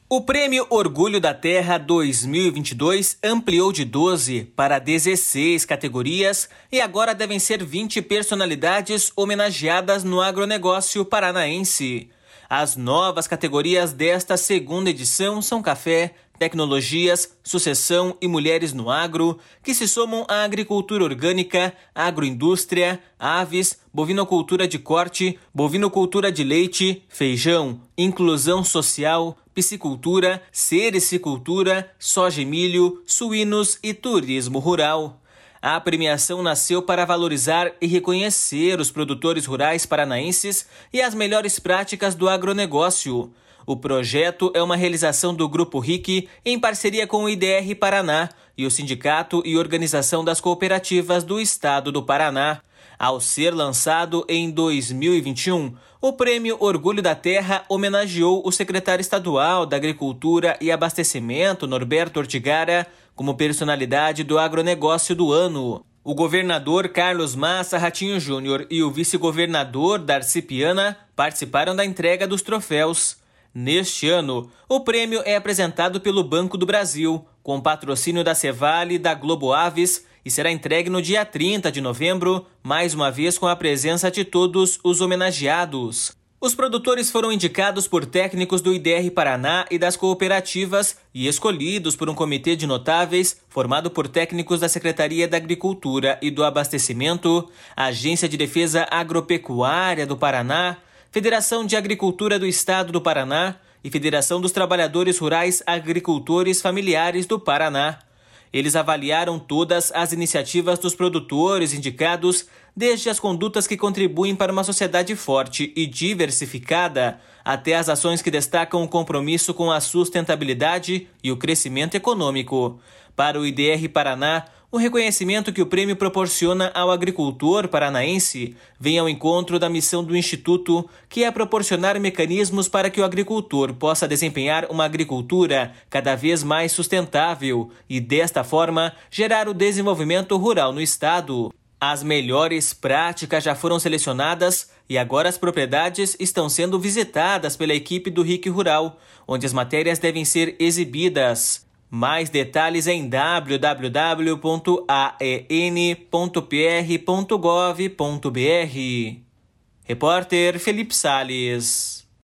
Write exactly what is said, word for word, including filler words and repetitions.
O Prêmio Orgulho da Terra dois mil e vinte e dois ampliou de doze para dezesseis categorias e agora devem ser vinte personalidades homenageadas no agronegócio paranaense. As novas categorias desta segunda edição são café, tecnologias, sucessão e mulheres no agro, que se somam à agricultura orgânica, agroindústria, aves, bovinocultura de corte, bovinocultura de leite, feijão, inclusão social, piscicultura, sericicultura, soja e milho, suínos e turismo rural. A premiação nasceu para valorizar e reconhecer os produtores rurais paranaenses e as melhores práticas do agronegócio. O projeto é uma realização do Grupo R I C em parceria com o I D R Paraná e o Sindicato e Organização das Cooperativas do Estado do Paraná. Ao ser lançado em dois mil e vinte e um, o Prêmio Orgulho da Terra homenageou o secretário estadual da Agricultura e Abastecimento, Norberto Ortigara, como personalidade do agronegócio do ano. O governador Carlos Massa Ratinho Júnior e o vice-governador Darcy Piana participaram da entrega dos troféus. Neste ano, o prêmio é apresentado pelo Banco do Brasil, com patrocínio da Cevale e da Globo Aves, e será entregue no dia trinta de novembro, mais uma vez com a presença de todos os homenageados. Os produtores foram indicados por técnicos do I D R Paraná e das cooperativas e escolhidos por um comitê de notáveis formado por técnicos da Secretaria da Agricultura e do Abastecimento, Agência de Defesa Agropecuária do Paraná, Federação de Agricultura do Estado do Paraná e Federação dos Trabalhadores Rurais Agricultores Familiares do Paraná. Eles avaliaram todas as iniciativas dos produtores indicados, desde as condutas que contribuem para uma sociedade forte e diversificada, até as ações que destacam o compromisso com a sustentabilidade e o crescimento econômico. Para o I D R Paraná, o reconhecimento que o prêmio proporciona ao agricultor paranaense vem ao encontro da missão do Instituto, que é proporcionar mecanismos para que o agricultor possa desempenhar uma agricultura cada vez mais sustentável e, desta forma, gerar o desenvolvimento rural no estado. As melhores práticas já foram selecionadas e agora as propriedades estão sendo visitadas pela equipe do R I C Rural, onde as matérias devem ser exibidas. Mais detalhes em w w w ponto a e n ponto p r ponto gov ponto b r. Repórter Felipe Sales.